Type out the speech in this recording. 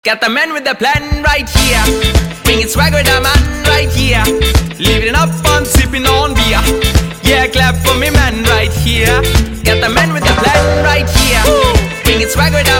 Got the man with the plan right here. Bringing swag with the man right here. Living up on sipping on beer. Yeah, clap for me man right here. Got the man with the plan right here. Bringing swag with the